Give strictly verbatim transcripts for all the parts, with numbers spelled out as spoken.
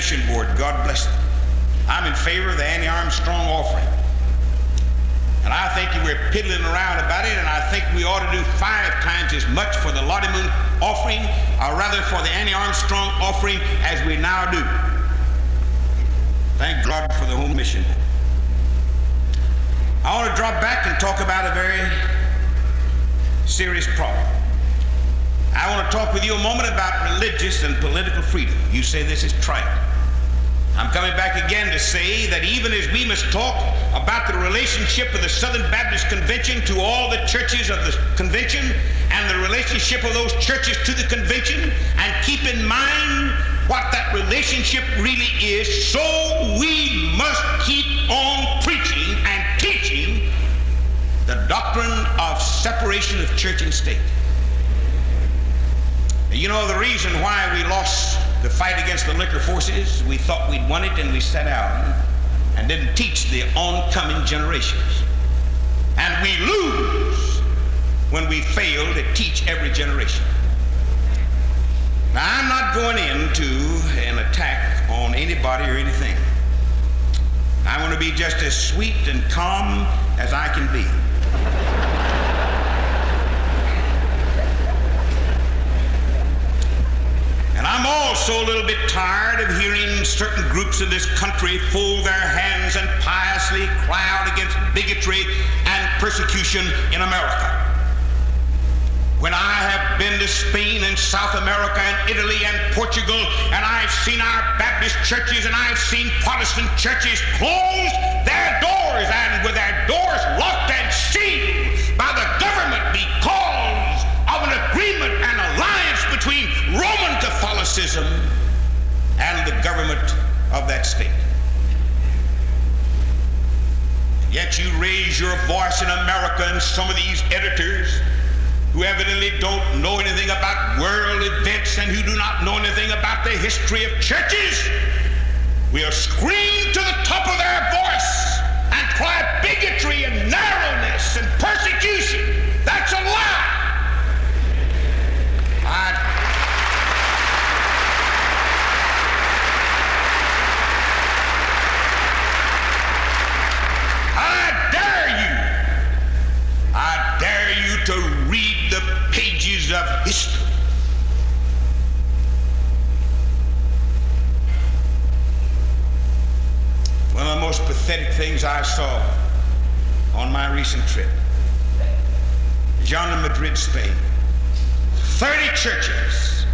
Mission Board, God bless them. I'm in favor of the Annie Armstrong offering. And I think we're piddling around about it, and I think we ought to do five times as much for the Lottie Moon offering, or rather for the Annie Armstrong offering, as we now do. Thank God for the Home Mission. I want to drop back and talk about a very serious problem. I want to talk with you a moment about religious and political freedom. You say this is trite. I'm coming back again to say that even as we must talk about the relationship of the Southern Baptist Convention to all the churches of the convention, and the relationship of those churches to the convention, and keep in mind what that relationship really is, so we must keep on preaching and teaching the doctrine of separation of church and state. You know, the reason why we lost the fight against the liquor forces, we thought we'd won it, and we sat down and didn't teach the oncoming generations. And we lose when we fail to teach every generation. Now, I'm not going into an attack on anybody or anything. I want to be just as sweet and calm as I can be. And I'm also a little bit tired of hearing certain groups in this country fold their hands and piously cry out against bigotry and persecution in America. When I have been to Spain and South America and Italy and Portugal, and I've seen our Baptist churches and I've seen Protestant churches close their doors, and with their doors locked and sealed by the government because of an agreement and alliance between Roman Catholicism and the government of that state. Yet you raise your voice in America, and some of these editors who evidently don't know anything about world events and who do not know anything about the history of churches will scream to the top of their voice and cry bigotry and narrowness and persecution. That's a lie. I I dare you, I dare you to read the pages of history. One of the most pathetic things I saw on my recent trip is yonder in Madrid, Spain. thirty churches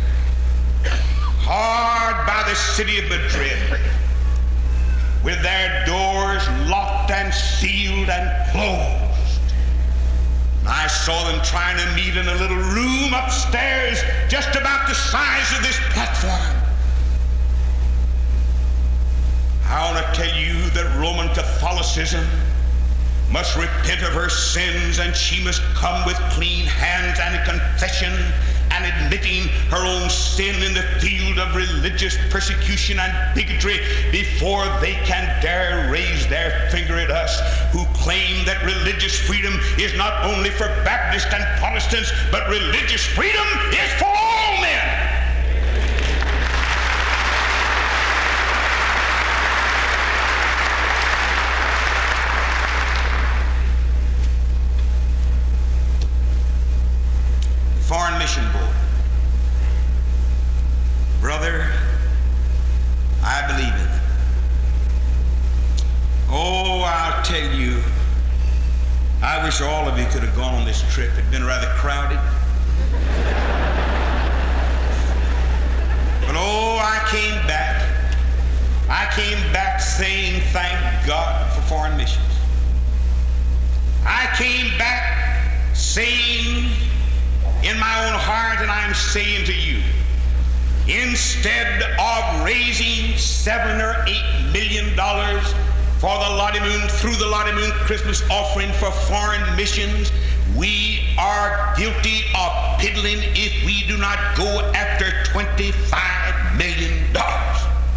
hard by the city of Madrid, with their doors locked and sealed and closed. I saw them trying to meet in a little room upstairs just about the size of this platform. I want to tell you that Roman Catholicism must repent of her sins, and she must come with clean hands and a confession and admitting her own sin in the field of religious persecution and bigotry before they can dare raise their finger at us who claim that religious freedom is not only for Baptists and Protestants, but religious freedom is for all men. Foreign Mission Board. Brother, I believe in it. Oh, I'll tell you, I wish all of you could have gone on this trip. It'd been rather crowded. But oh, I came back. I came back saying thank God for foreign missions. I came back saying in my own heart, and I'm saying to you, instead of raising seven or eight million dollars for the Lottie Moon through the Lottie Moon Christmas offering for foreign missions, we are guilty of piddling if we do not go after twenty-five million dollars.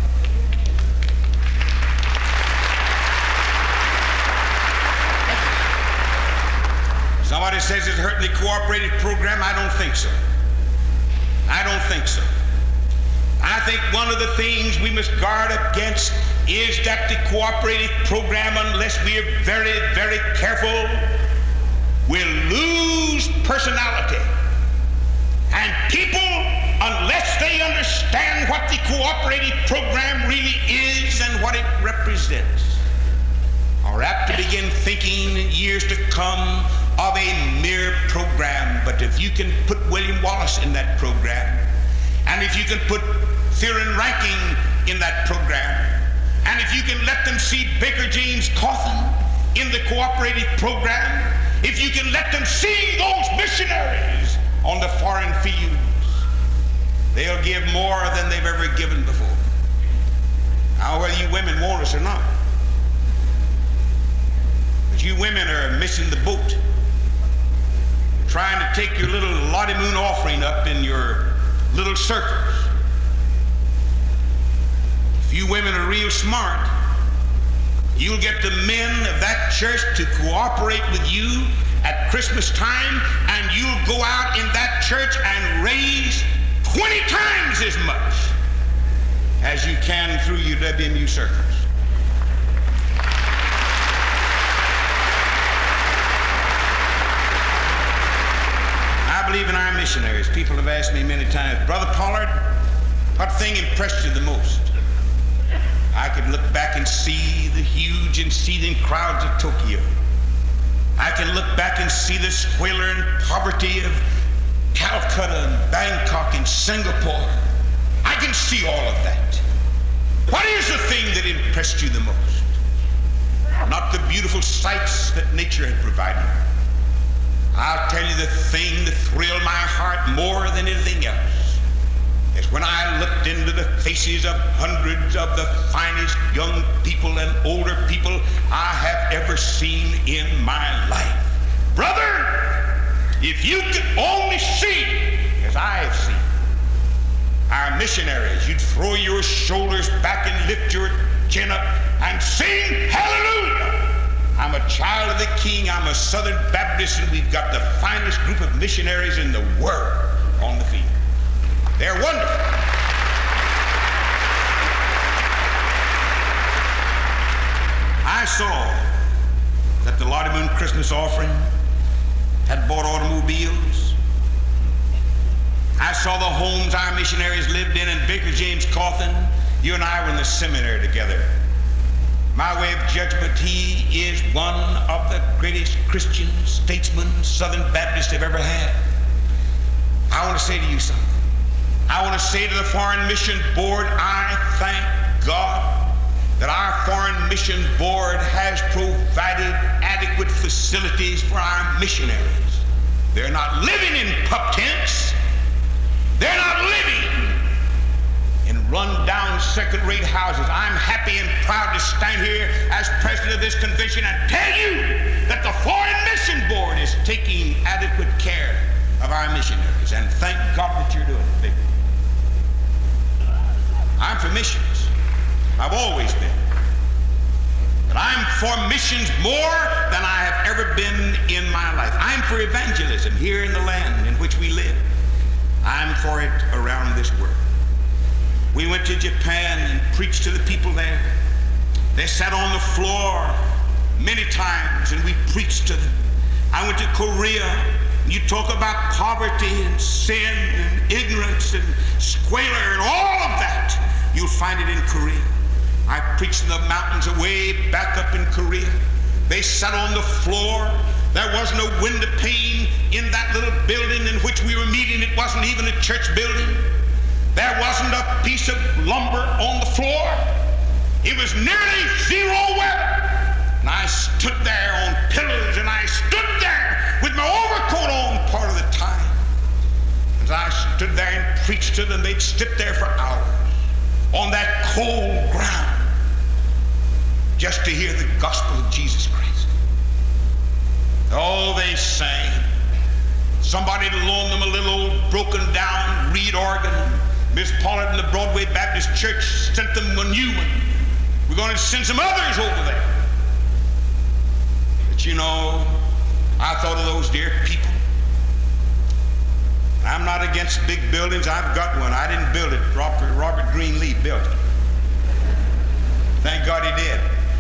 Somebody says it's hurting the cooperative program. I don't think so. I don't think so. I think one of the things we must guard against is that the cooperative program, unless we are very, very careful, will lose personality. And people, unless they understand what the cooperative program really is and what it represents, are apt to begin thinking in years to come of a mere program. But if you can put William Wallace in that program, and if you can put Theron Ranking in that program, and if you can let them see Baker James Cawthon in the cooperative program, if you can let them see those missionaries on the foreign fields, they'll give more than they've ever given before. Now, whether you women want us or not, but you women are missing the boat. You're trying to take your little Lottie Moon offering up in your little circles. If you women are real smart, you'll get the men of that church to cooperate with you at Christmas time, and you'll go out in that church and raise twenty times as much as you can through your W M U circles. I believe in our missionaries. People have asked me many times, Brother Pollard, what thing impressed you the most? I could look back and see the huge and seething crowds of Tokyo. I can look back and see the squalor and poverty of Calcutta and Bangkok and Singapore. I can see all of that. What is the thing that impressed you the most? Not the beautiful sights that nature had provided. I'll tell you the thing that thrilled my heart more than anything else is when I looked into the faces of hundreds of the finest young people and older people I have ever seen in my life. Brother, if you could only see as I have seen our missionaries, you'd throw your shoulders back and lift your chin up and sing hallelujah. I'm a child of the King. I'm a Southern Baptist, and we've got the finest group of missionaries in the world on the field. They're wonderful. I saw that the Lottie Moon Christmas offering had bought automobiles. I saw the homes our missionaries lived in, and Baker James Cawthon, you and I were in the seminary together. My way of judgment, he is one of the greatest Christian statesmen Southern Baptists have ever had. I want to say to you something. I want to say to the Foreign Mission Board, I thank God that our Foreign Mission Board has provided adequate facilities for our missionaries. They're not living in pup tents. They're not living in run-down second-rate houses. I'm happy and proud to stand here as president of this convention and tell you that the Foreign Mission Board is taking adequate care of our missionaries, and thank God that you're doing it, baby. I'm for missions. I've always been. But I'm for missions more than I have ever been in my life. I'm for evangelism here in the land in which we live. I'm for it around this world. We went to Japan and preached to the people there. They sat on the floor many times and we preached to them. I went to Korea. You talk about poverty and sin and ignorance and squalor and all of that. You'll find it in Korea. I preached in the mountains away back up in Korea. They sat on the floor. There was no window pane in that little building in which we were meeting. It wasn't even a church building. There wasn't a piece of lumber on the floor. It was nearly zero weather. And I stood there on pillars, and I stood there with my overcoat on part of the time. As I stood there and preached to them, they'd sit there for hours on that cold ground just to hear the gospel of Jesus Christ. Oh, they sang. Somebody had loaned them a little old broken down reed organ. Miss Pollard in the Broadway Baptist Church sent them a new one. We're going to send some others over there. But you know, I thought of those dear people. I'm not against big buildings. I've got one. I didn't build it. Robert, Robert Greenlee built it. Thank God he did.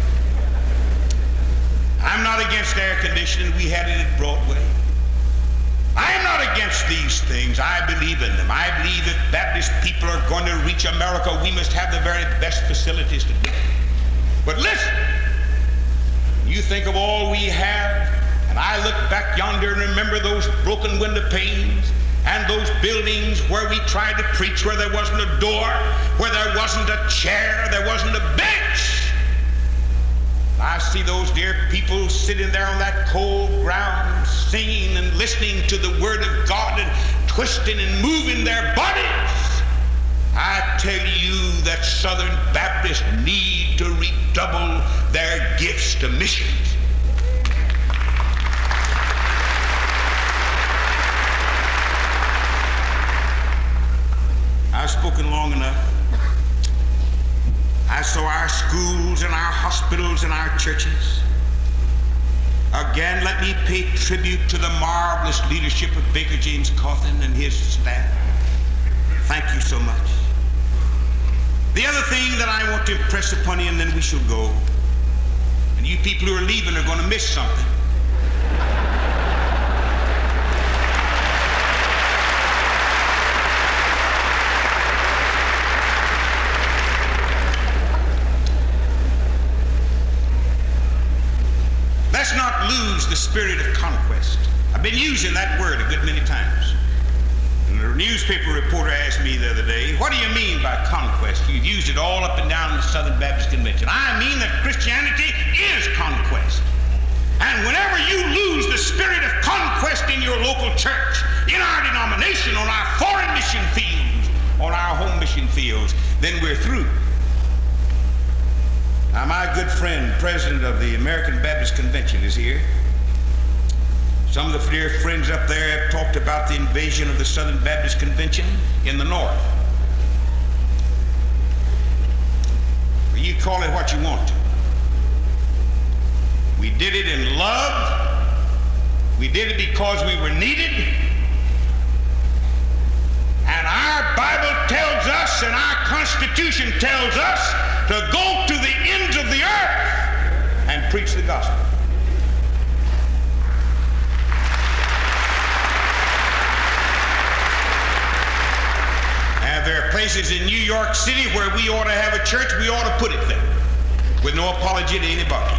I'm not against air conditioning. We had it at Broadway. I'm not against these things. I believe in them. I believe if Baptist people are going to reach America, we must have the very best facilities to do it. But listen, you think of all we have, and I look back yonder and remember those broken window panes and those buildings where we tried to preach, where there wasn't a door, where there wasn't a chair, there wasn't a bench. I see those dear people sitting there on that cold ground, singing and listening to the Word of God and twisting and moving their bodies. I tell you that Southern Baptists need to redouble their gifts to missions. I've spoken long enough. I saw our schools and our hospitals and our churches. Again, let me pay tribute to the marvelous leadership of Baker James Cawthon and his staff. Thank you so much. The other thing that I want to impress upon you, and then we shall go, and you people who are leaving are going to miss something. Let's not lose the spirit of conquest. I've been using that word a good many times. And a newspaper reporter asked me the other day, what do you mean by conquest? You've used it all up and down the Southern Baptist Convention. I mean that Christianity is conquest. And whenever you lose the spirit of conquest in your local church, in our denomination, on our foreign mission fields, on our home mission fields, then we're through. Now, my good friend, president of the American Baptist Convention, is here. Some of the dear friends up there have talked about the invasion of the Southern Baptist Convention in the north. Well, you call it what you want to. We did it in love. We did it because we were needed. And our Bible tells us, and our Constitution tells us, to go to the ends of the earth and preach the gospel. And there are places in New York City where we ought to have a church, we ought to put it there, with no apology to anybody.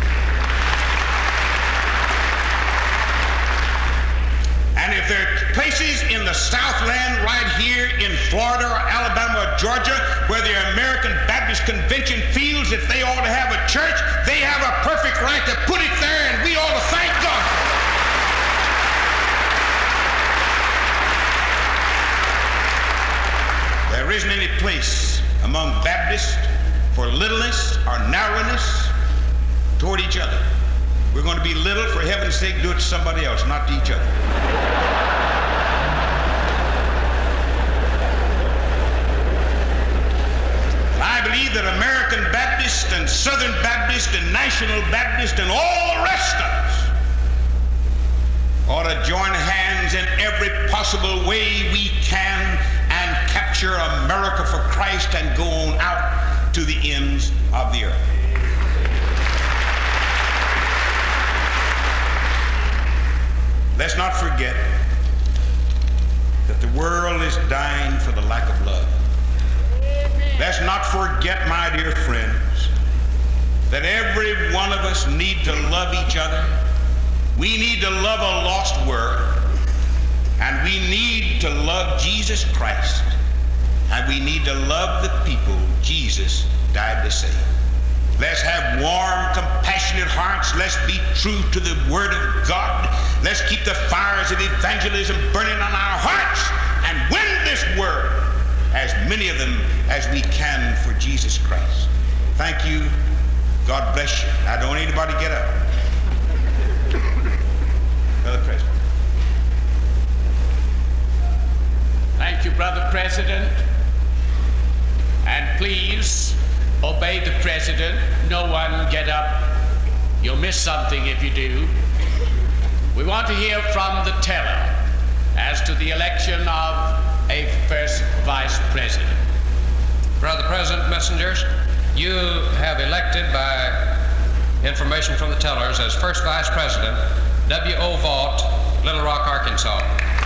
And if there are places in the Southland right here in Florida or Alabama or Georgia where the American Baptist Convention feels that they ought to have a church, they have a perfect right to put it there, and we ought to thank God for it. There isn't any place among Baptists for littleness or narrowness toward each other. We're going to be little, for heaven's sake, do it to somebody else, not to each other. I believe that American Baptist and Southern Baptist and National Baptist and all the rest of us ought to join hands in every possible way we can and capture America for Christ and go on out to the ends of the earth. Let's not forget that the world is dying for the lack of love. Let's not forget, my dear friends, that every one of us need to love each other. We need to love a lost world, and we need to love Jesus Christ, and we need to love the people Jesus died to save. Let's have warm, compassionate hearts. Let's be true to the Word of God. Let's keep the fires of evangelism burning on our hearts and win this world, as many of them as we can, for Jesus Christ. Thank you. God bless you. Now, don't anybody get up. Brother President. Thank you, Brother President. And please obey the President. No one get up. You'll miss something if you do. We want to hear from the teller. as to the election of a first vice president. Brother President, messengers, you have elected by information from the tellers as first vice president W O Vaught, Little Rock, Arkansas.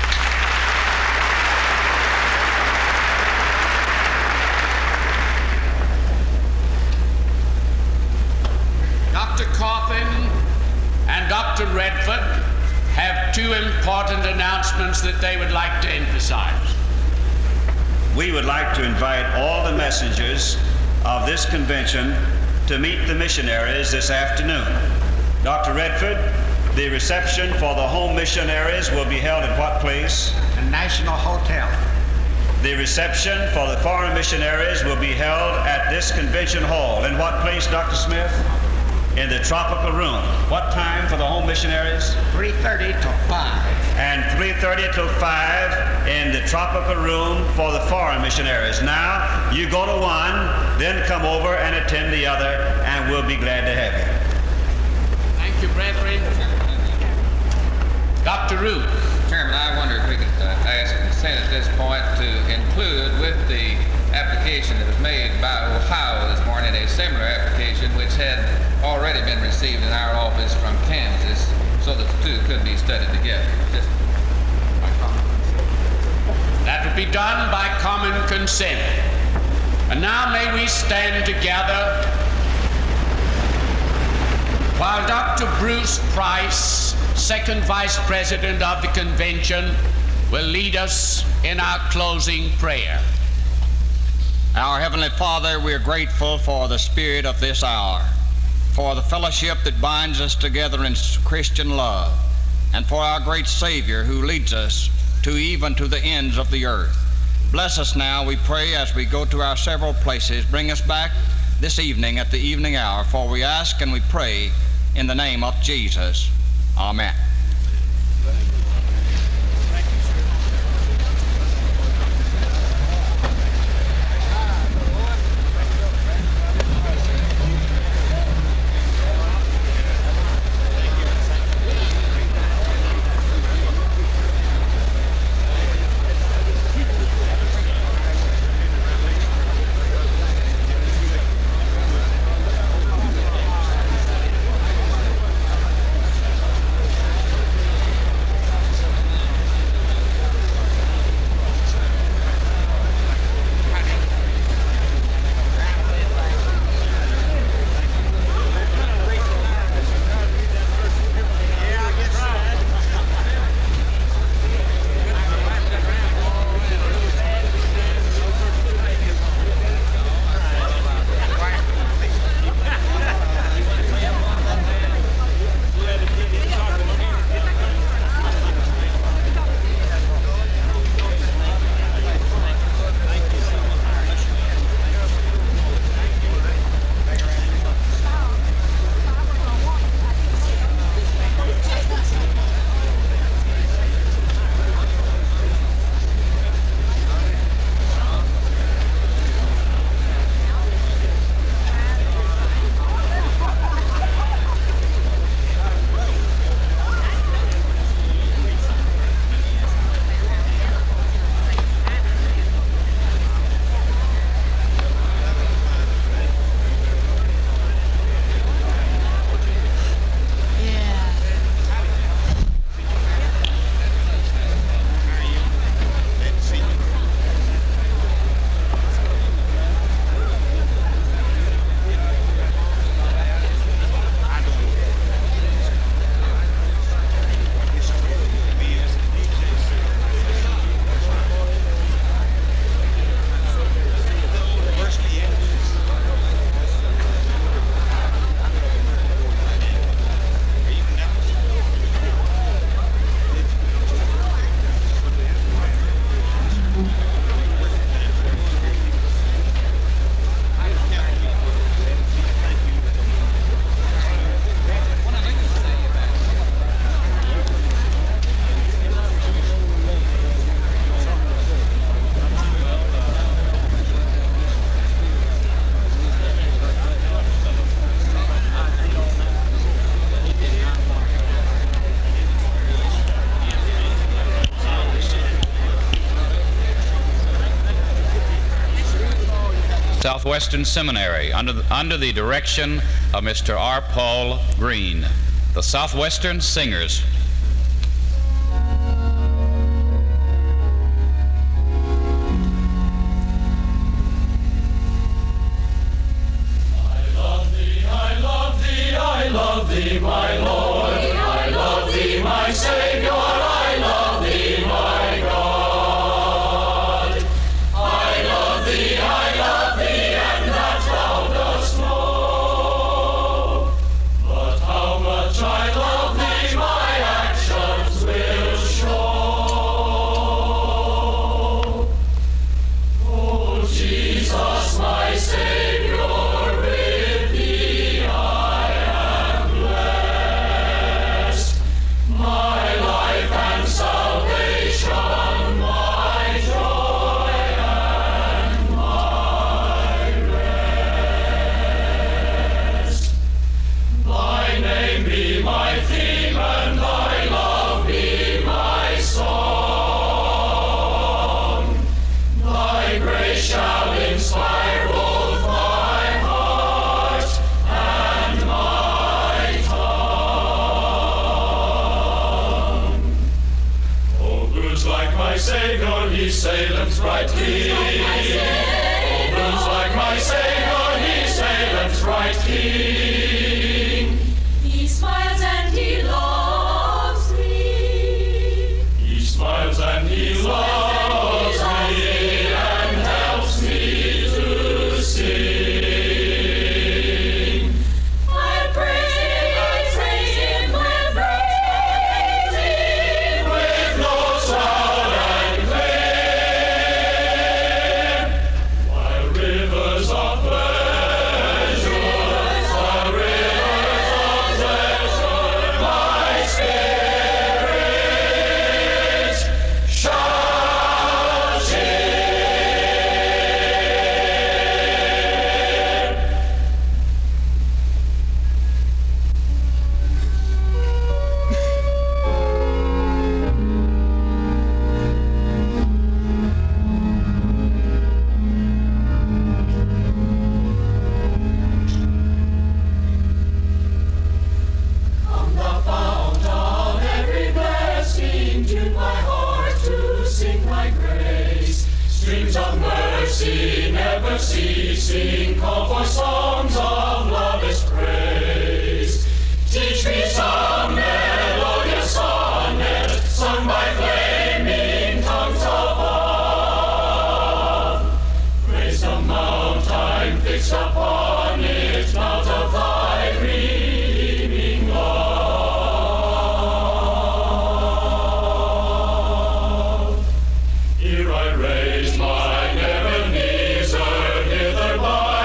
Doctor Coffin and Doctor Redford have two important announcements that they would like to emphasize. We would like to invite all the messengers of this convention to meet the missionaries this afternoon. Doctor Redford, the reception for the home missionaries will be held at what place? The National Hotel. The reception for the foreign missionaries will be held at this convention hall. In what place, Doctor Smith? In the tropical room. What time for the home missionaries? three thirty to five. And three thirty till five in the tropical room for the foreign missionaries. Now, you go to one, then come over and attend the other, and we'll be glad to have you. Thank you, brethren. Doctor Root. Chairman, I wonder if we could uh, ask consent at this point to include with the application that was made by Ohio this morning a similar application which had already been received in our office from Kansas, so that the two could be studied together. Just That would be done by common consent. And now may we stand together while Doctor Bruce Price, second vice president of the convention, will lead us in our closing prayer. Our Heavenly Father, we are grateful for the spirit of this hour, for the fellowship that binds us together in Christian love, and for our great Savior who leads us to even to the ends of the earth. Bless us now, we pray, as we go to our several places. Bring us back this evening at the evening hour, for we ask and we pray in the name of Jesus. Amen. Southwestern Seminary under the, under the direction of Mister R. Paul Green. The Southwestern Singers. I love thee, my Lord, I love thee, my Savior, I love thee, my God. I love thee, I love thee, and that thou dost know. But how much I love thee, my actions will show. Oh, Jesus, my Savior, with thee I am blessed. My life and salvation, my joy and my rest. Thy name be my theme and thy love be my song. Thy grace shall inspire both my heart and my tongue. Oh, blues like my Savior, he Salem's bright king. Oh, blues like my Savior, he Salem's bright king. He smiles and he loves me. He smiles and he loves me and helps me to sing. I praise, I praise him, I praise him. With notes loud and clear, while rivers of pleasure, while rivers of pleasure, my spirit shall share. Come the fount of every blessing, tune my heart to sing thy grace. Streams of mercy never ceasing, call for songs of love's praise. Teach me some melodious sonnet, sung by flaming tongues above. Praise the mount I'm fixed upon it, mount of thy redeeming love. Here I raise mine Ebenezer, hither by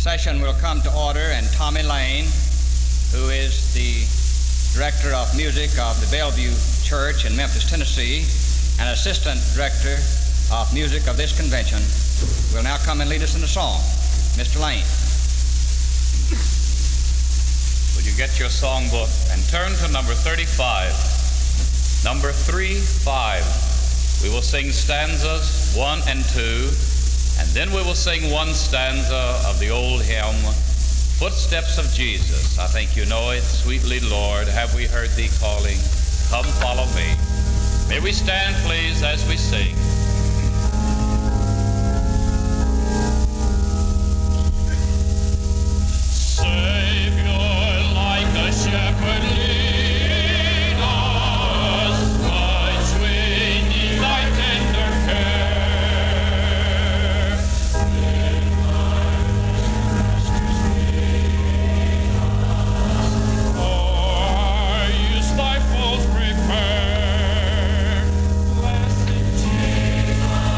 session will come to order, and Tommy Lane, who is the Director of Music of the Bellevue Church in Memphis, Tennessee, and Assistant Director of Music of this convention, will now come and lead us in a song. Mister Lane. Will you get your songbook and turn to number thirty-five? Number three, five. We will sing stanzas one and two, and then we will sing one stanza of the old hymn, Footsteps of Jesus. I think you know it. Sweetly, Lord, have we heard thee calling? Come follow me. May we stand, please, as we sing. Savior, like a shepherd, lead us, guide we need thy tender care. In thy masters lead us, or use thy foes prepare. Blessed Jesus,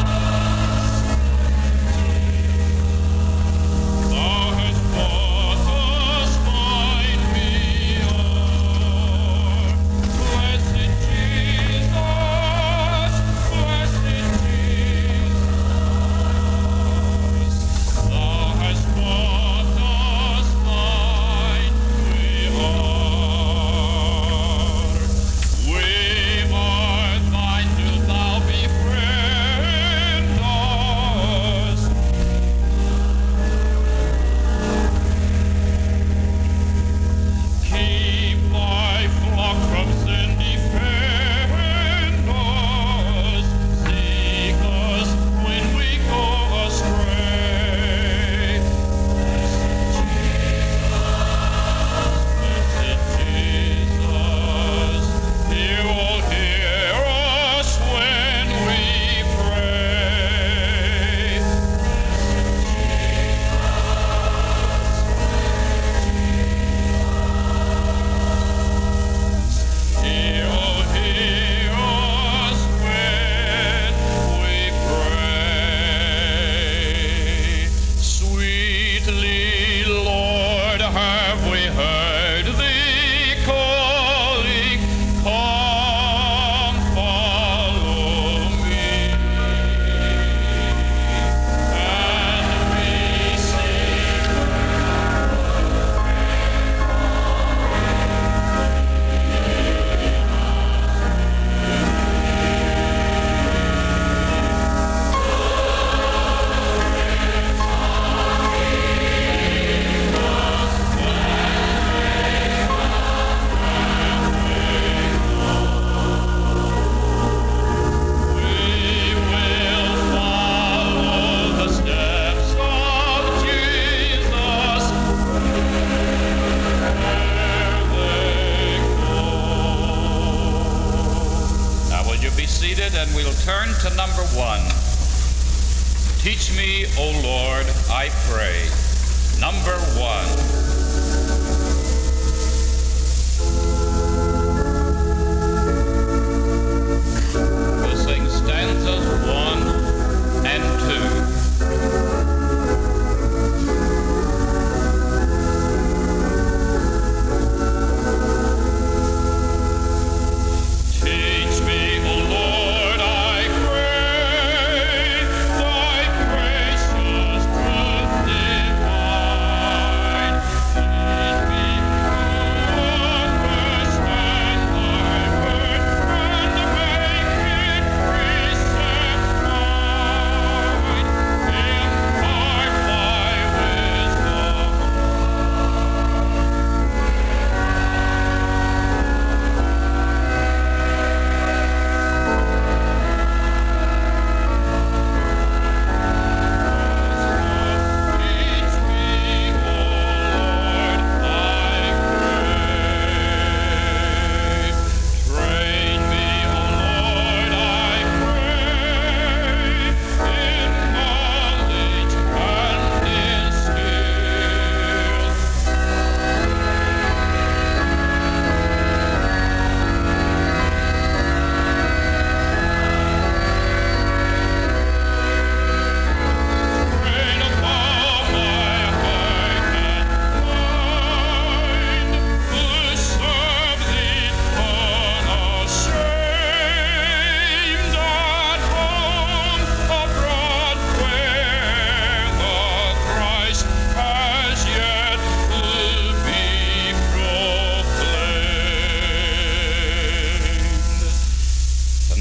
thou hast brought us find me o'er. Blessed Jesus, blessed Jesus, thou hast brought us find me o'er. We are thine, do thou befriend us. Keep thy flock from sin, defend us. Seek us when we go astray. Blessed Jesus, He will hear us when we pray. He'll hear us when we pray. Sweetly, Lord, have we heard thee calling? Come, follow me. And we sing. We will follow the steps of Jesus where they go. Now will you be seated, and we'll turn to number one. Teach me, O Lord, I pray. Number one. We'll sing stanzas one and two. Teach me, O Lord, I pray, thy gracious truth divine.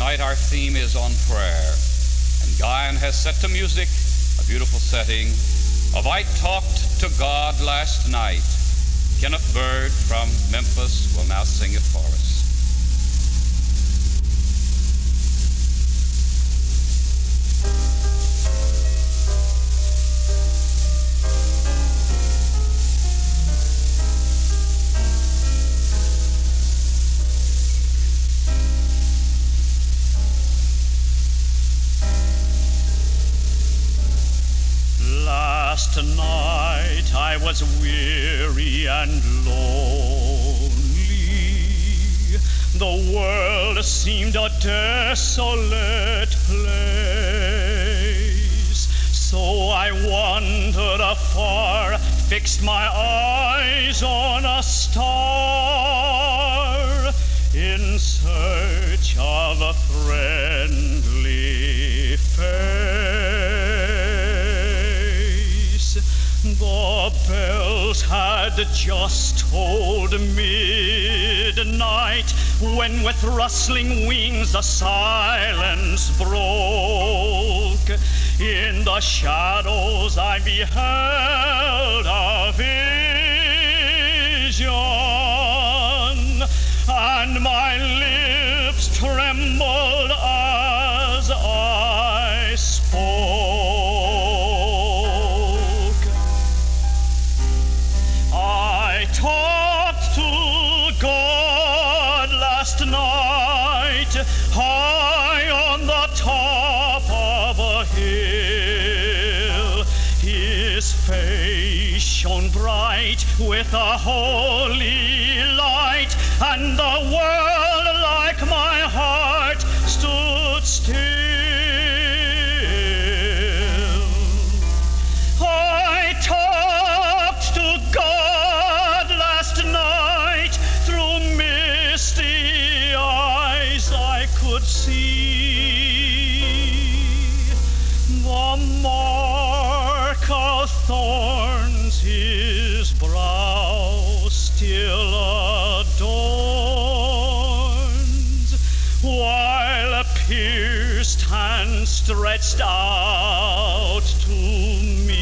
Tonight our theme is on prayer, and Guyan has set to music a beautiful setting of I Talked to God Last Night. Kenneth Bird from Memphis will now sing it for us. Last night I was weary and lonely. The world seemed a desolate place. So I wandered afar, fixed my eyes on a star, in search of a friendly face. The bells had just tolled midnight when with rustling wings the silence broke. In the shadows I beheld a vision, and my lips trembled as I spoke. I talked to God last night, high on the top of a hill. His face shone bright with a holy light, and the world, like my heart, stood still. I talked to God last night, through misty eyes I could see the mark of thorns his brow still adorns, while a pierced hand stretched out to me.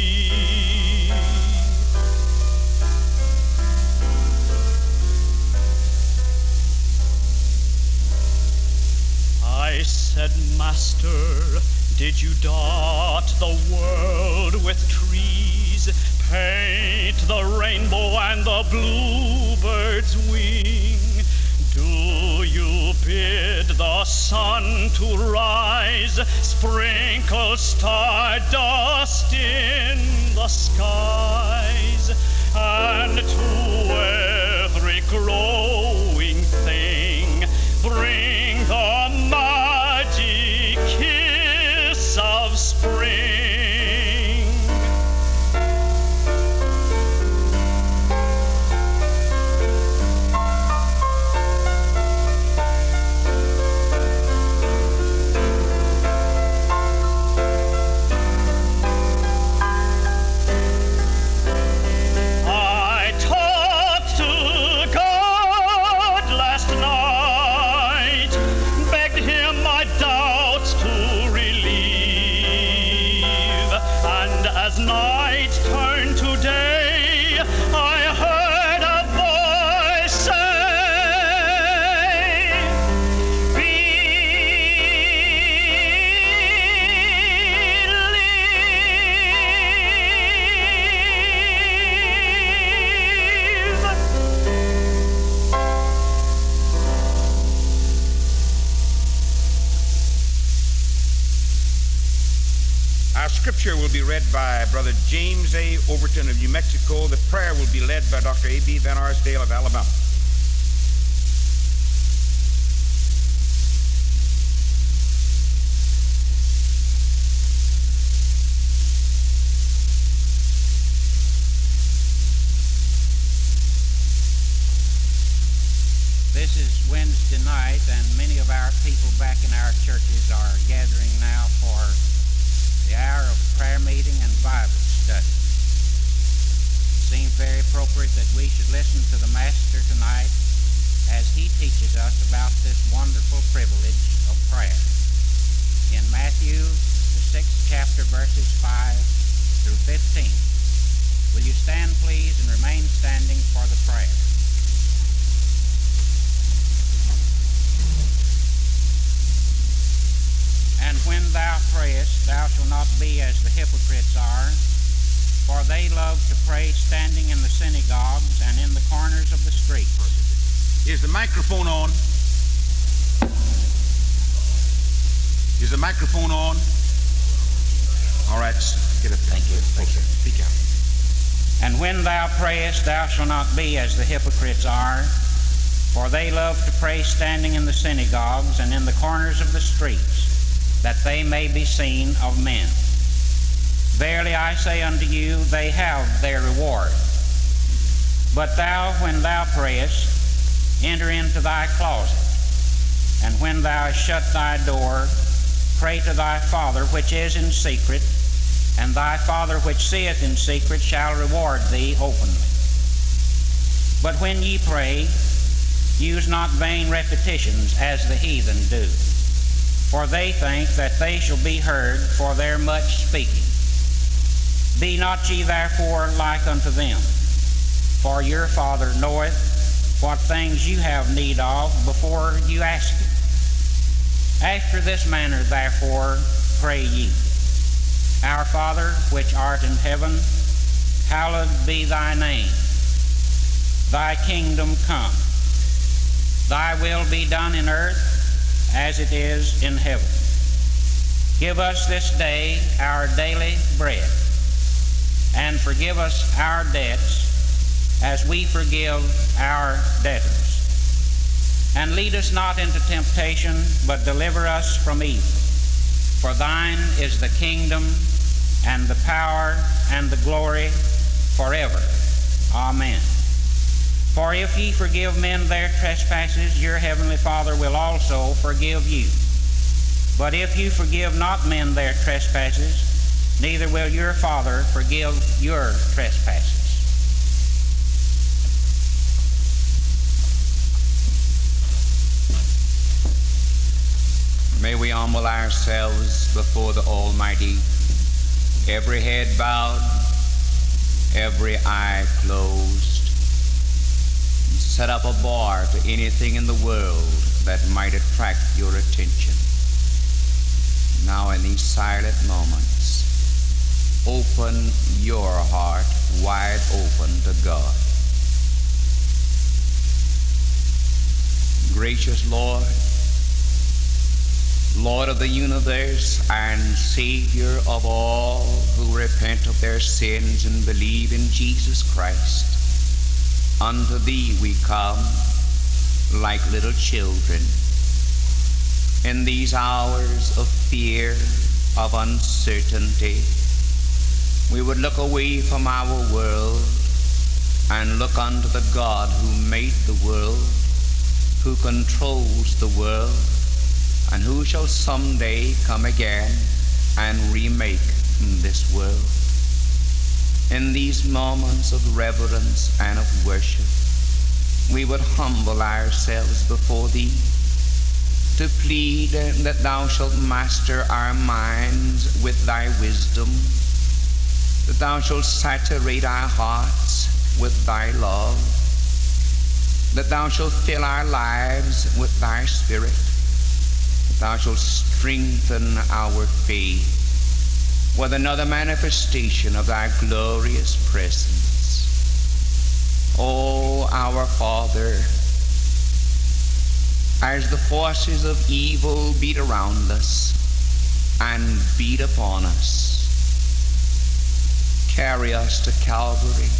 I said, Master, did you dot the world with trees, paint the rainbow and the bluebird's wing? Do you bid the sun to rise, sprinkle stardust in the skies, and to every growing thing bring the magic kiss of spring? I talked to God last night, begged him my doubts to relieve, and as night turned to day, I heard a voice say, Our scripture will be read by Brother James A. Overton of New Mexico. The prayer will be led by Doctor A B Van Arsdale of Alabama. This is Wednesday night, and many of our people back in our churches are gathering now for the hour of prayer meeting and Bible study. It seems very appropriate that we should listen to the Master tonight as he teaches us about this wonderful privilege of chapter, verses five through fifteen. Will you stand, please, and remain standing for the prayer? And when thou prayest, thou shalt not be as the hypocrites are, for they love to pray standing in the synagogues and in the corners of the streets. Is the microphone on? Is the microphone on? All right, get up. Thank you. Thank you. Speak out. And when thou prayest, thou shalt not be as the hypocrites are, for they love to pray standing in the synagogues and in the corners of the streets, that they may be seen of men. Verily I say unto you, they have their reward. But thou, when thou prayest, enter into thy closet, and when thou hast shut thy door, pray to thy Father which is in secret, and thy Father which seeth in secret shall reward thee openly. But when ye pray, use not vain repetitions as the heathen do, for they think that they shall be heard for their much speaking. Be not ye therefore like unto them, for your Father knoweth what things you have need of before you ask him. After this manner therefore pray ye. Our Father, which art in heaven, hallowed be thy name. Thy kingdom come. Thy will be done in earth as it is in heaven. Give us this day our daily bread, and forgive us our debts as we forgive our debtors. And lead us not into temptation, but deliver us from evil. For thine is the kingdom, and the power, and the glory, forever. Amen. For if ye forgive men their trespasses, your heavenly Father will also forgive you. But if you forgive not men their trespasses, neither will your Father forgive your trespasses. May we humble ourselves before the Almighty, every head bowed, every eye closed. Set up a bar to anything in the world that might attract your attention. Now in these silent moments, open your heart wide open to God. Gracious Lord, Lord of the universe and Savior of all who repent of their sins and believe in Jesus Christ, unto thee we come like little children. In these hours of fear, of uncertainty, we would look away from our world and look unto the God who made the world, who controls the world, and who shall someday come again and remake this world. In these moments of reverence and of worship, we would humble ourselves before thee to plead that thou shalt master our minds with thy wisdom, that thou shalt saturate our hearts with thy love, that thou shalt fill our lives with thy Spirit, thou shalt strengthen our faith with another manifestation of thy glorious presence. O our Father, as the forces of evil beat around us and beat upon us, carry us to Calvary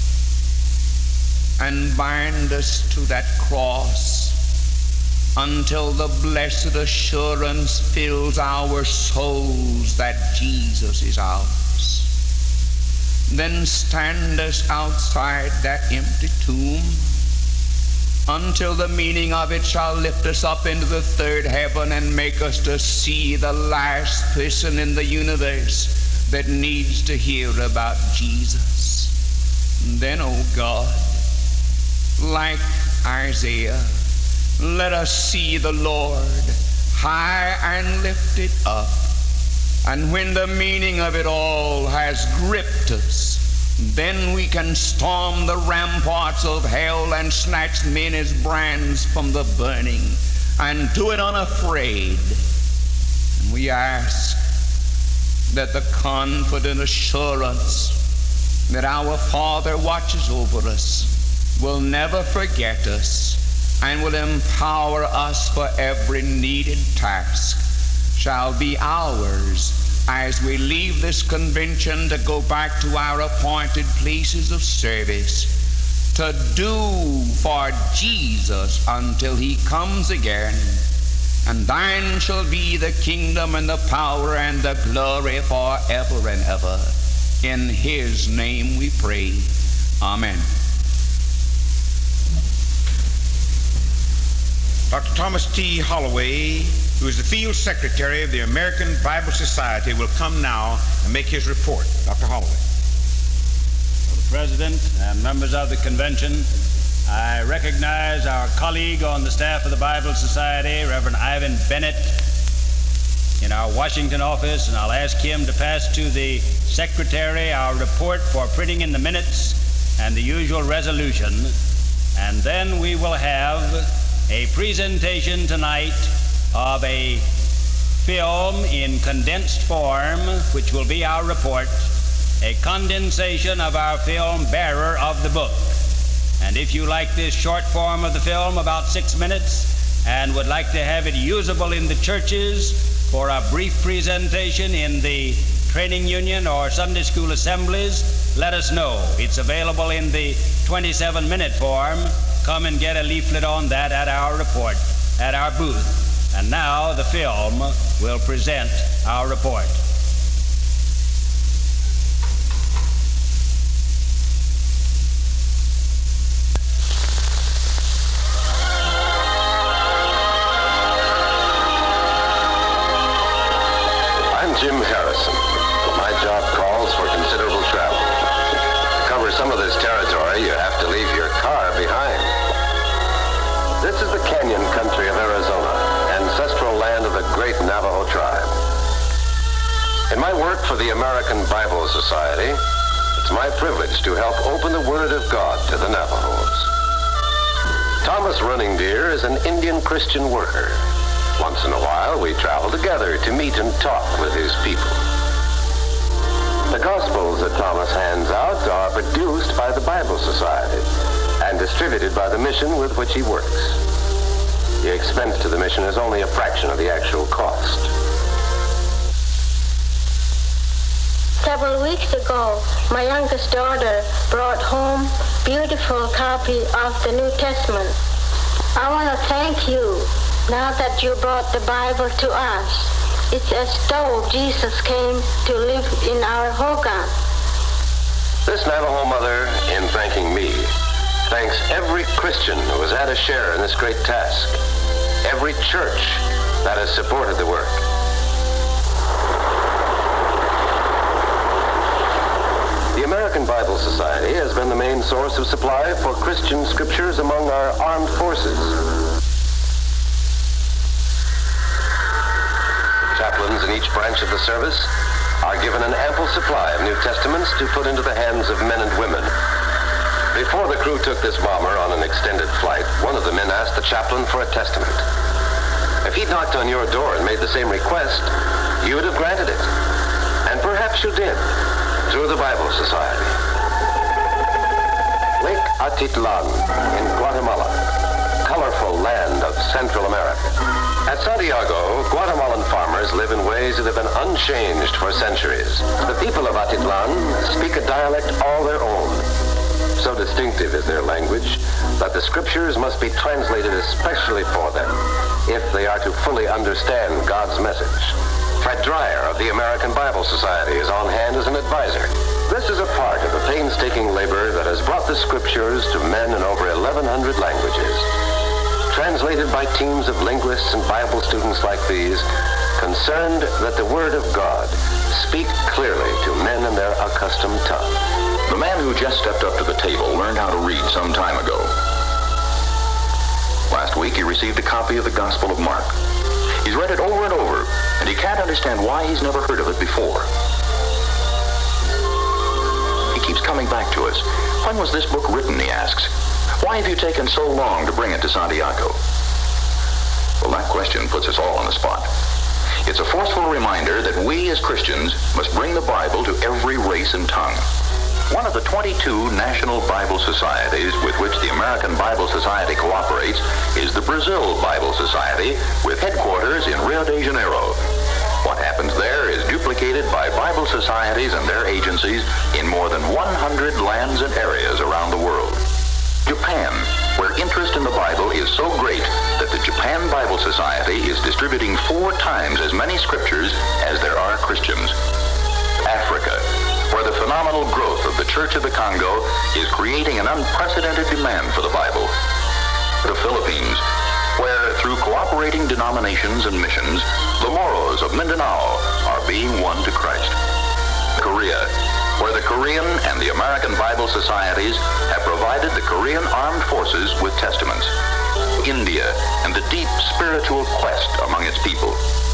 and bind us to that cross until the blessed assurance fills our souls that Jesus is ours. Then stand us outside that empty tomb until the meaning of it shall lift us up into the third heaven and make us to see the last person in the universe that needs to hear about Jesus. And then, oh God, like Isaiah, let us see the Lord high and lifted up, And when the meaning of it all has gripped us, then we can storm the ramparts of hell and snatch men as brands from the burning, and do it unafraid. And we ask that the confident assurance that our Father watches over us, will never forget us, and will empower us for every needed task, shall be ours as we leave this convention to go back to our appointed places of service, to do for Jesus until he comes again. And thine shall be the kingdom and the power and the glory forever and ever. In his name we pray. Amen. Doctor Thomas T. Holloway, who is the field secretary of the American Bible Society, will come now and make his report. Doctor Holloway. For the President and members of the convention, I recognize our colleague on the staff of the Bible Society, Reverend Ivan Bennett, in our Washington office, and I'll ask him to pass to the Secretary our report for printing in the minutes and the usual resolution. And then we will have a presentation tonight of a film in condensed form, which will be our report, a condensation of our film Bearer of the Book. And if you like this short form of the film, about six minutes, and would like to have it usable in the churches for a brief presentation in the training union or Sunday school assemblies, let us know. It's available in the twenty-seven minute form. Come and get a leaflet on that at our report, at our booth. And now the film will present our report. I'm Jim Harrison. My job calls for considerable travel. To cover some of this territory, you have to leave your car behind. This is the canyon country of Arizona, ancestral land of the great Navajo tribe. In my work for the American Bible Society, it's my privilege to help open the Word of God to the Navajos. Thomas Running Deer is an Indian Christian worker. Once in a while, we travel together to meet and talk with his people. The Gospels that Thomas hands out are produced by the Bible Society and distributed by the mission with which he works. The expense to the mission is only a fraction of the actual cost. Several weeks ago, my youngest daughter brought home a beautiful copy of the New Testament. I want to thank you now that you brought the Bible to us. It's as though Jesus came to live in our hogan. This Navajo mother, in thanking me, thanks every Christian who has had a share in this great task, every church that has supported the work. The American Bible Society has been the main source of supply for Christian scriptures among our armed forces. Chaplains in each branch of the service are given an ample supply of New Testaments to put into the hands of men and women. Before the crew took this bomber on an extended flight, one of the men asked the chaplain for a testament. If he'd knocked on your door and made the same request, you would have granted it. And perhaps you did, through the Bible Society. Lake Atitlan in Guatemala, colorful land of Central America. At Santiago, Guatemalan farmers live in ways that have been unchanged for centuries. The people of Atitlan speak a dialect all their own. So distinctive is their language that the scriptures must be translated especially for them if they are to fully understand God's message. Fred Dreyer of the American Bible Society is on hand as an advisor. This is a part of the painstaking labor that has brought the scriptures to men in over eleven hundred languages. Translated by teams of linguists and Bible students like these, concerned that the Word of God speak clearly to men in their accustomed tongue. The man who just stepped up to the table learned how to read some time ago. Last week he received a copy of the Gospel of Mark. He's read it over and over, and he can't understand why he's never heard of it before. He keeps coming back to us. When was this book written, he asks. Why have you taken so long to bring it to Santiago? Well, that question puts us all on the spot. It's a forceful reminder that we as Christians must bring the Bible to every race and tongue. One of the twenty-two national Bible societies with which the American Bible Society cooperates is the Brazil Bible Society, with headquarters in Rio de Janeiro. What happens there is duplicated by Bible societies and their agencies in more than one hundred lands and areas around the world. Japan, where interest in the Bible is so great that the Japan Bible Society is distributing four times as many scriptures as there are Christians. Africa, where the phenomenal growth of the Church of the Congo is creating an unprecedented demand for the Bible. The Philippines, where through cooperating denominations and missions, the Moros of Mindanao are being won to Christ. Korea, where the Korean and the American Bible Societies have provided the Korean Armed Forces with testaments. India, and the deep spiritual quest among its people.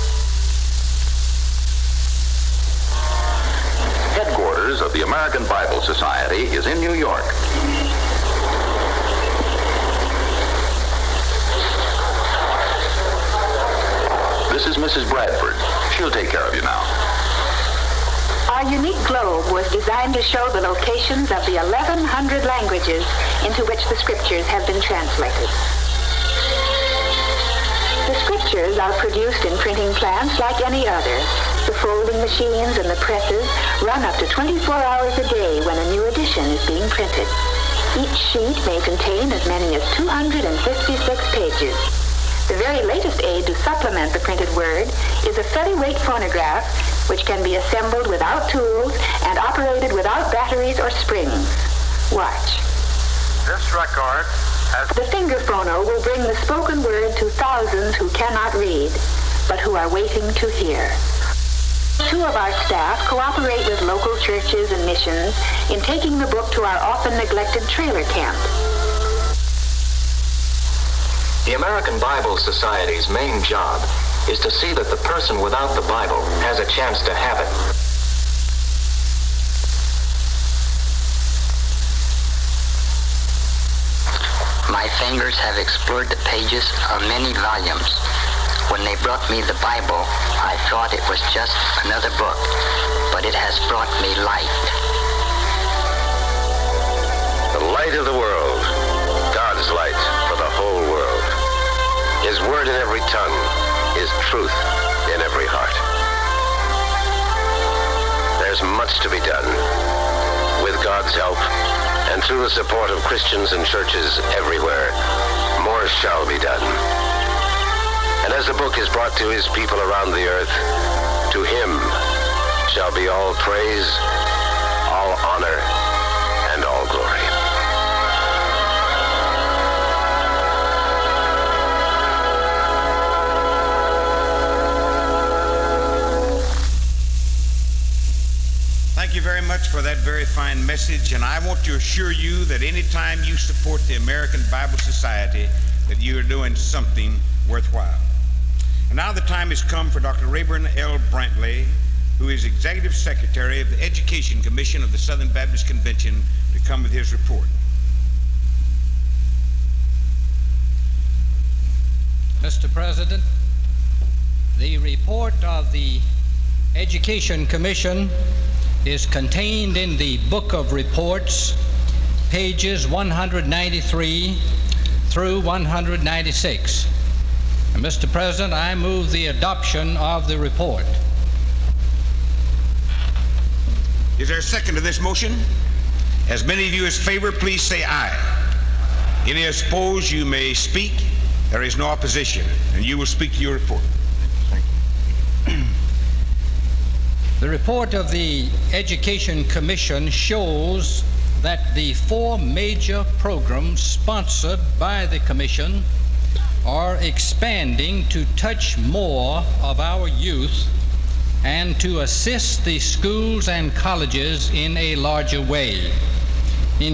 Headquarters of the American Bible Society is in New York. This is Missus Bradford. She'll take care of you now. Our unique globe was designed to show the locations of the eleven hundred languages into which the scriptures have been translated. The scriptures are produced in printing plants like any other. The folding machines and the presses run up to twenty-four hours a day when a new edition is being printed. Each sheet may contain as many as two hundred fifty-six pages. The very latest aid to supplement the printed word is a featherweight phonograph which can be assembled without tools and operated without batteries or springs. Watch. This record has... The finger phono will bring the spoken word to thousands who cannot read, but who are waiting to hear. Two of our staff cooperate with local churches and missions in taking the book to our often neglected trailer camp. The American Bible Society's main job is to see that the person without the Bible has a chance to have it. My fingers have explored the pages of many volumes. When they brought me the Bible, I thought it was just another book, but it has brought me light. The light of the world, God's light for the whole world. His word in every tongue, His truth in every heart. There's much to be done. With God's help, and through the support of Christians and churches everywhere, more shall be done. And as the book is brought to His people around the earth, to Him shall be all praise, all honor, and all glory. Thank you very much for that very fine message, and I want to assure you that anytime you support the American Bible Society, that you are doing something worthwhile. And now the time has come for Doctor Rayburn L. Brantley, who is Executive Secretary of the Education Commission of the Southern Baptist Convention, to come with his report. Mister President, the report of the Education Commission is contained in the Book of Reports, pages one hundred ninety-three through one hundred ninety-six. And Mister President, I move the adoption of the report. Is there a second to this motion? As many of you as favor, please say aye. Any opposed, you may speak. There is no opposition, and you will speak to your report. The report of the Education Commission shows that the four major programs sponsored by the Commission are expanding to touch more of our youth and to assist the schools and colleges in a larger way.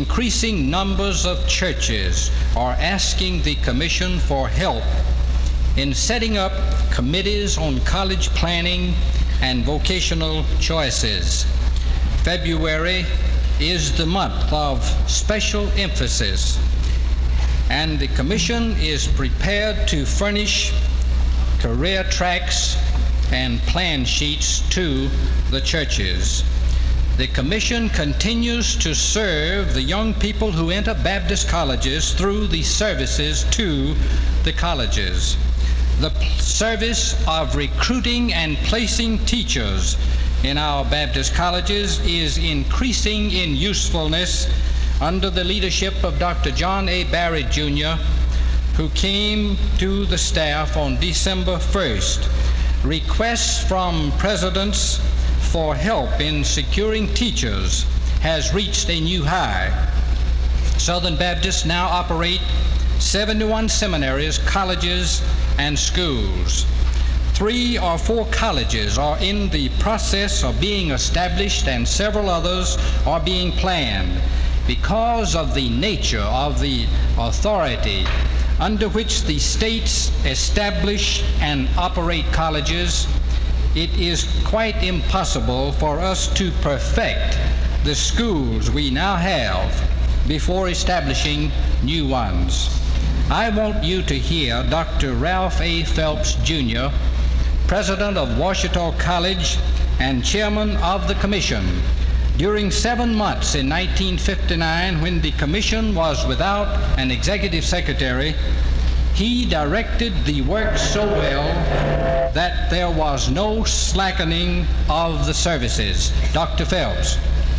Increasing numbers of churches are asking the Commission for help in setting up committees on college planning and vocational choices. February is the month of special emphasis, and the Commission is prepared to furnish career tracks and plan sheets to the churches. The Commission continues to serve the young people who enter Baptist colleges through the services to the colleges. The service of recruiting and placing teachers in our Baptist colleges is increasing in usefulness under the leadership of Doctor John A. Barrett, Junior, who came to the staff on December first. Requests from presidents for help in securing teachers has reached a new high. Southern Baptists now operate seventy-one seminaries, colleges, and schools. Three or four colleges are in the process of being established, and several others are being planned. Because of the nature of the authority under which the states establish and operate colleges, it is quite impossible for us to perfect the schools we now have before establishing new ones. I want you to hear Doctor Ralph A. Phelps, Junior, President of Ouachita College and Chairman of the Commission. During seven months in nineteen fifty-nine, when the Commission was without an executive secretary, he directed the work so well that there was no slackening of the services. Doctor Phelps.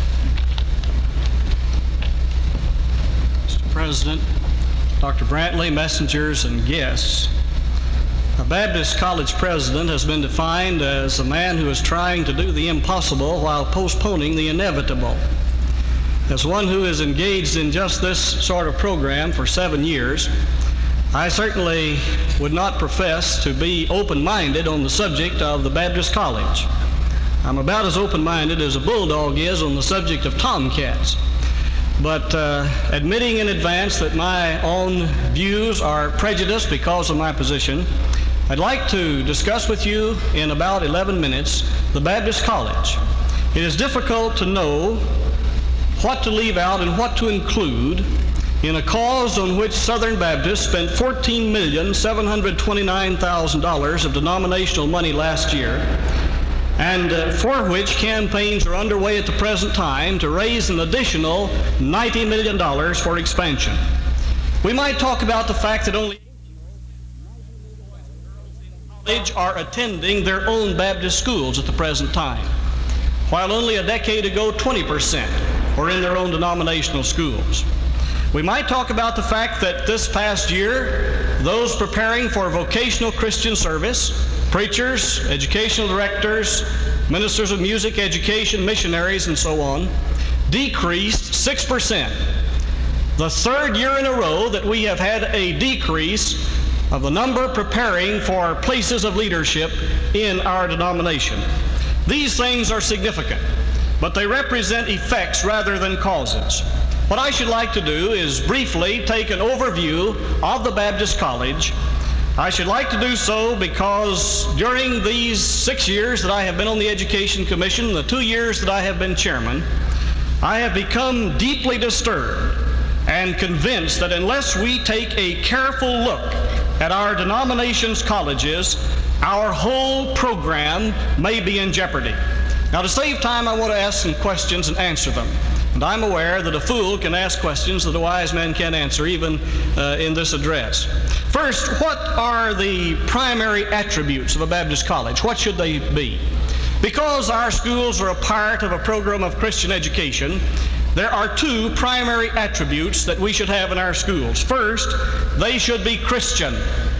Mister President, Doctor Brantley, messengers, and guests, a Baptist college president has been defined as a man who is trying to do the impossible while postponing the inevitable. As one who is engaged in just this sort of program for seven years, I certainly would not profess to be open-minded on the subject of the Baptist College. I'm about as open-minded as a bulldog is on the subject of tomcats. But uh, admitting in advance that my own views are prejudiced because of my position, I'd like to discuss with you in about eleven minutes the Baptist College. It is difficult to know what to leave out and what to include in a cause on which Southern Baptists spent fourteen million seven hundred twenty-nine thousand dollars of denominational money last year, and uh, for which campaigns are underway at the present time to raise an additional ninety million dollars for expansion. We might talk about the fact that only are attending their own Baptist schools at the present time, while only a decade ago twenty percent were in their own denominational schools. We might talk about the fact that this past year, those preparing for vocational Christian service, preachers, educational directors, ministers of music, education, missionaries, and so on, decreased six percent. The third year in a row that we have had a decrease of the number preparing for places of leadership in our denomination. These things are significant, but they represent effects rather than causes. What I should like to do is briefly take an overview of the Baptist College. I should like to do so because during these six years that I have been on the Education Commission, the two years that I have been chairman, I have become deeply disturbed and convinced that unless we take a careful look at our denomination's colleges, our whole program may be in jeopardy. Now, to save time, I want to ask some questions and answer them. And I'm aware that a fool can ask questions that a wise man can't answer, even uh, in this address. First, what are the primary attributes of a Baptist college? What should they be? Because our schools are a part of a program of Christian education, there are two primary attributes that we should have in our schools. First, they should be Christian.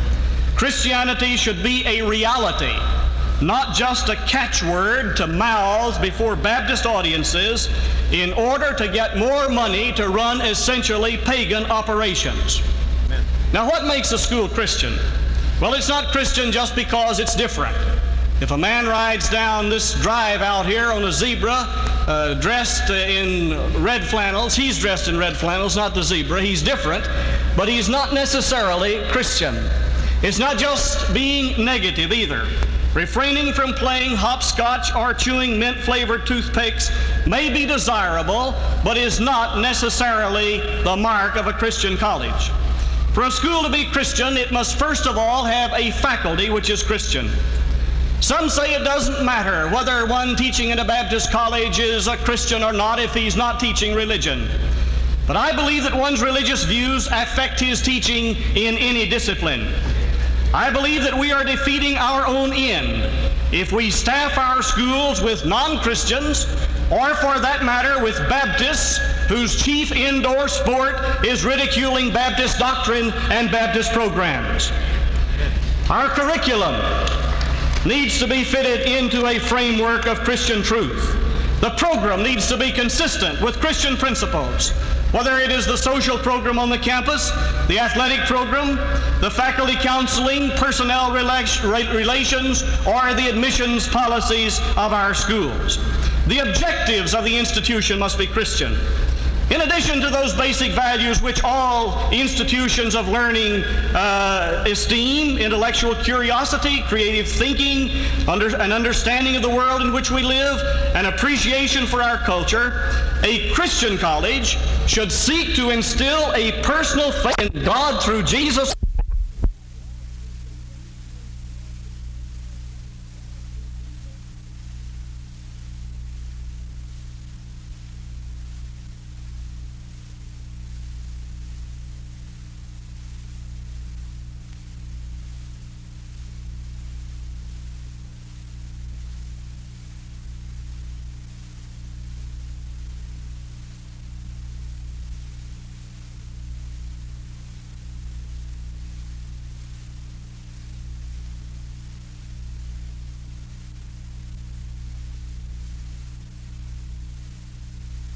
Christianity should be a reality, not just a catchword to mouths before Baptist audiences in order to get more money to run essentially pagan operations. Amen. Now, what makes a school Christian? Well, it's not Christian just because it's different. If a man rides down this drive out here on a zebra, uh, dressed in red flannels, he's dressed in red flannels, not the zebra. He's different, but he's not necessarily Christian. It's not just being negative either. Refraining from playing hopscotch or chewing mint-flavored toothpicks may be desirable, but is not necessarily the mark of a Christian college. For a school to be Christian, it must first of all have a faculty which is Christian. Some say it doesn't matter whether one teaching in a Baptist college is a Christian or not if he's not teaching religion. But I believe that one's religious views affect his teaching in any discipline. I believe that we are defeating our own end if we staff our schools with non-Christians, or for that matter with Baptists whose chief indoor sport is ridiculing Baptist doctrine and Baptist programs. Our curriculum needs to be fitted into a framework of Christian truth. The program needs to be consistent with Christian principles, whether it is the social program on the campus, the athletic program, the faculty counseling, personnel relations, or the admissions policies of our schools. The objectives of the institution must be Christian. In addition to those basic values which all institutions of learning uh, esteem, intellectual curiosity, creative thinking, under, an understanding of the world in which we live, an appreciation for our culture, a Christian college should seek to instill a personal faith in God through Jesus